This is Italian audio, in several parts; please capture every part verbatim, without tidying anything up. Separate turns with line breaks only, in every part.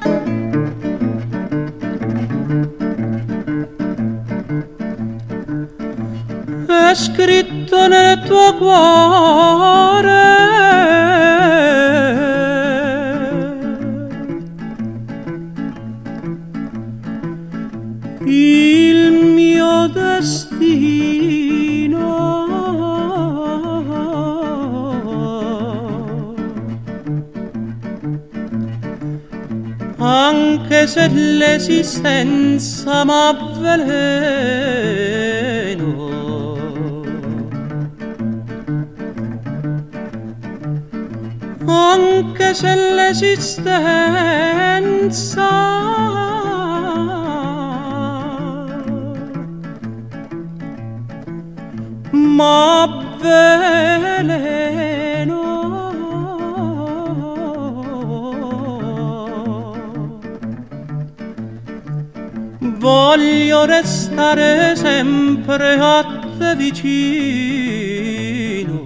È scritto nel tuo cuore il mio destino, anche se l'esistenza m'avveleno. Anche se l'esistenza m'avveleno, voglio restare sempre a te vicino.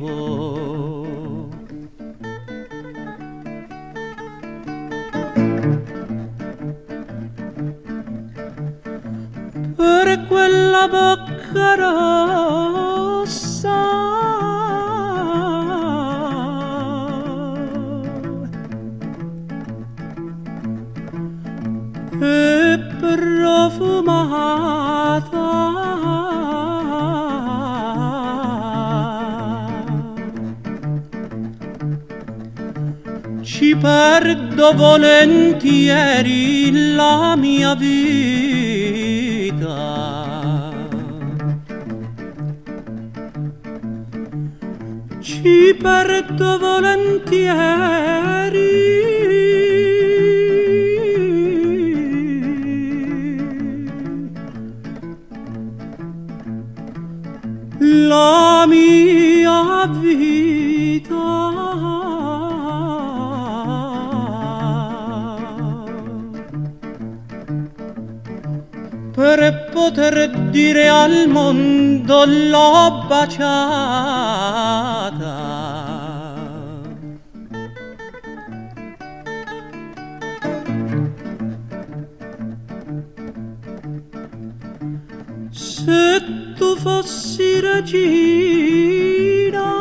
Per quella bocca rossa e profumata, ci perdo volentieri la mia vita. Ci perdo volentieri la mia vita. Per poter dire al mondo l'ho baciata. Se tu fossi regina,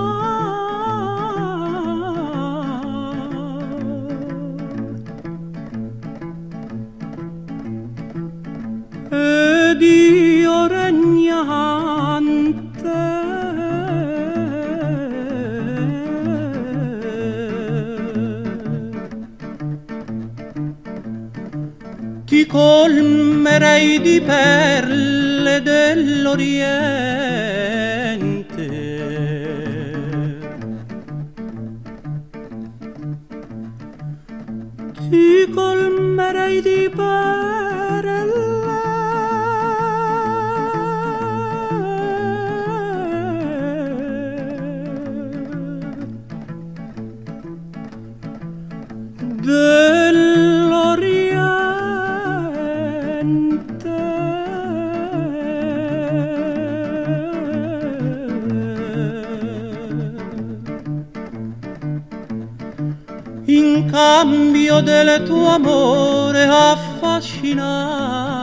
ed io regnante, ti colmerei di perle dell'Oriente. Ti colmerei di perle dell'Oriente. In cambio del tuo amore affascinante.